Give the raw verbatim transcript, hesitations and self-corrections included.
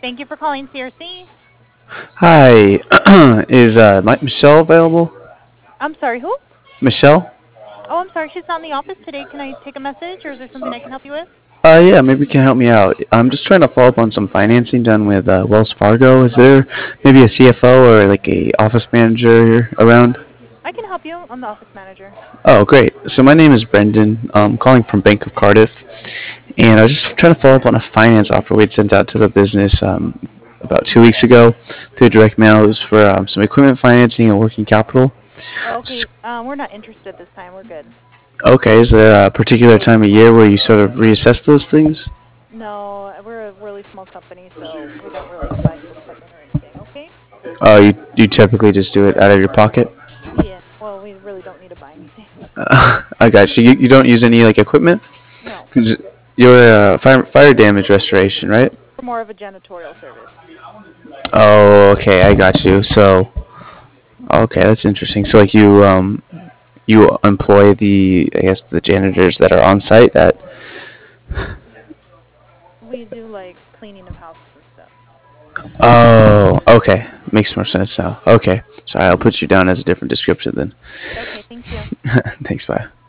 Thank you for calling C R C. Hi, is uh, Mi- Michelle available? I'm sorry, who? Michelle? Oh, I'm sorry, she's not in the office today. Can I take a message, or is there something I can help you with? Uh, yeah, maybe you can help me out. I'm just trying to follow up on some financing done with uh, Wells Fargo. Is there maybe a C F O or like a office manager around? I can help you. I'm the office manager. Oh, great. So my name is Brendan. I'm calling from Bank of Cardiff, and I was just trying to follow up on a finance offer we'd sent out to the business um, about two weeks ago through direct mail. It was for um, some equipment financing and working capital. Oh, okay, um, we're not interested this time. We're good. Okay, is there a particular time of year where you sort of reassess those things? No, we're a really small company, so we don't really buy new equipment or anything, okay? Oh, you you typically just do it out of your pocket? Yeah, well, we really don't need to buy anything. Uh, I got you. you. You don't use any like equipment? No, 'Cause you're uh, fire fire damage restoration, right? we're more of a janitorial service. Oh, okay, I got you. So, okay, that's interesting. So, like you um you employ the I guess the janitors that are on site at. We do, like, cleaning of houses and stuff. Oh, okay, makes more sense now. Okay, sorry, I'll put you down as a different description then. Okay, thank you. Thanks, bye.